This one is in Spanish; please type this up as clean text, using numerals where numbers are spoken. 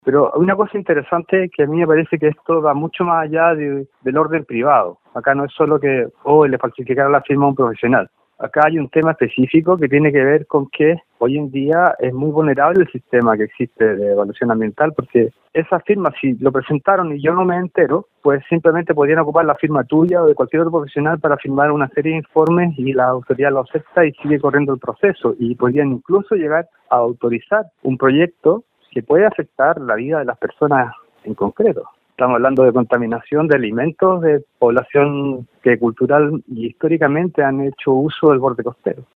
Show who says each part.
Speaker 1: Pero una cosa interesante que a mí me parece que esto va mucho más allá del orden privado. Acá no es solo que le falsificaron la firma a un profesional. Acá hay un tema específico que tiene que ver con que hoy en día es muy vulnerable el sistema que existe de evaluación ambiental, porque esas firmas, si lo presentaron y yo no me entero, pues simplemente podrían ocupar la firma tuya o de cualquier otro profesional para firmar una serie de informes y la autoridad lo acepta y sigue corriendo el proceso. Y podrían incluso llegar a autorizar un proyecto que puede afectar la vida de las personas en concreto. Estamos hablando de contaminación de alimentos de población que cultural y históricamente han hecho uso del borde costero.